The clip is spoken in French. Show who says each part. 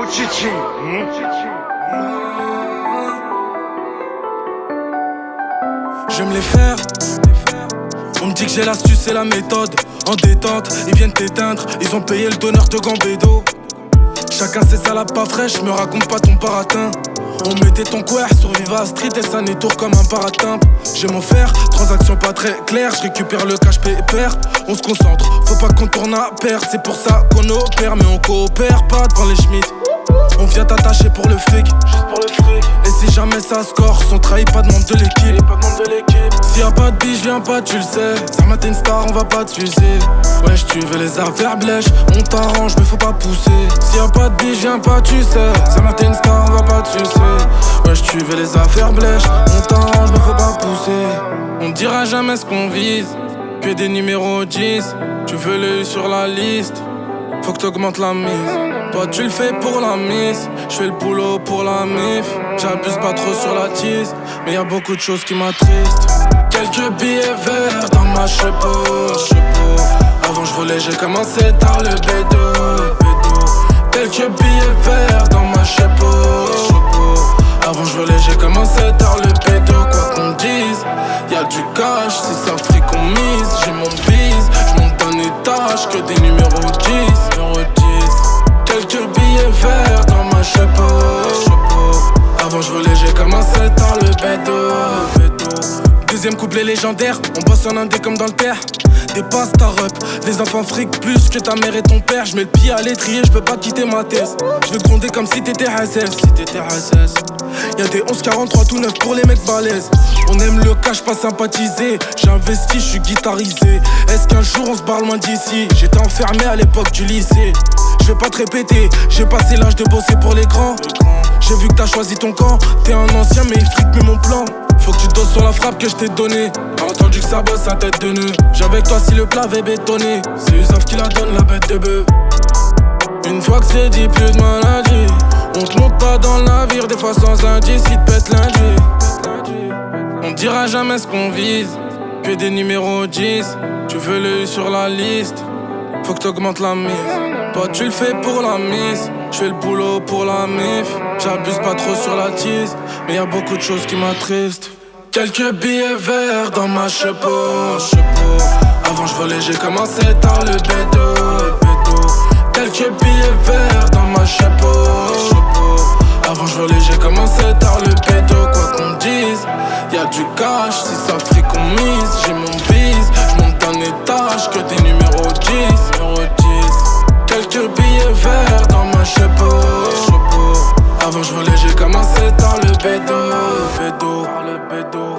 Speaker 1: Chichi.
Speaker 2: Je me les faire. On me dit que j'ai l'astuce et la méthode. En détente, ils viennent t'éteindre. Ils ont payé le donneur de Gambédo. Chacun ses salades pas fraîches, me raconte pas ton baratin. On mettait ton coeur sur Viva Street et ça n'étourne comme un paratimbre. J'ai mon fer, transaction pas très claire, je récupère le cash pépère. On se concentre, faut pas qu'on tourne à perte. C'est pour ça qu'on opère, mais on coopère pas devant les Schmitt. On vient t'attacher pour le fric, juste pour le fric. Et si jamais ça score, on trahit pas de membre de l'équipe. S'il y a pas de bille, viens pas, tu le sais. Ça matin une star, on va pas t'user. Wesh, tu veux les affaires blèches, on t'arrange, mais faut pas pousser. S'il y a pas de bille, viens pas, tu sais. Ça matin une star, on va pas t'user. Wesh, tu veux les affaires blèches, on t'arrange, mais faut pas pousser. On dira jamais ce qu'on vise, que des numéros 10. Tu veux le sur la liste, faut que t'augmentes la mise. Toi tu le fais pour la mise, je fais le boulot pour la mif. J'abuse pas trop sur la tease, mais y'a beaucoup de choses qui m'attristent. Quelques billets verts dans ma chepeau. Avant je volais, j'ai commencé tard le bédo. Quelques billets verts dans ma chepeau. Avant je volais, j'ai commencé tard le bédo. Quoi qu'on dise, y'a du cash, si ça fric qu'on mise. J'ai mon bise, j'monte d'un étage, que des numéros 10. Quelques billets verts dans ma chapeau. Avant je volais, j'ai commencé tard le bédo. Deuxième couplet légendaire, on bosse en indé comme dans le terre. Des passes ta rep, les enfants fric plus que ta mère et ton père. Je mets le pied à l'étrier, je peux pas quitter ma thèse. Je veux te gronder comme si t'étais Hassès. Y'a des 11-43 tout neuf pour les mecs balèzes. On aime le cash, pas sympathisé. J'ai investi, je suis guitarisé. Est-ce qu'un jour on se barre loin d'ici? J'étais enfermé à l'époque du lycée. Je vais pas te répéter, j'ai passé l'âge de bosser pour les grands. J'ai vu que t'as choisi ton camp. T'es un ancien mais il fric mais mon plan. Faut que tu doses sur la frappe que je t'ai donnée. T'as entendu que ça bosse sa tête de nœud. J'avais que toi si le plat avait bétonné. C'est Usaf qui la donne la bête de bœuf. Une fois que c'est dit, plus de maladie. On te monte pas dans le navire, des fois sans indice, il te pète lundi. On dira jamais ce qu'on vise, que des numéros 10. Tu veux le sur la liste, faut que t'augmentes la mise. Toi tu le fais pour la mise, je fais le boulot pour la mif. J'abuse pas trop sur la tease, mais y'a beaucoup de choses qui m'attristent. Quelques billets verts dans ma chapeau. Avant je volais, j'ai commencé tard le bédo. Quelques billets verts dans ma chapeau. Avant je volais, j'ai commencé tard le bédo. Quoi qu'on dise, y'a du cash, si ça fric qu'on mise. J'ai mon bise, j'monte d'un étage, que des numéros 10. Quelques billets verts dans ma chapeau. Avant je volais, j'ai commencé tard le bédo.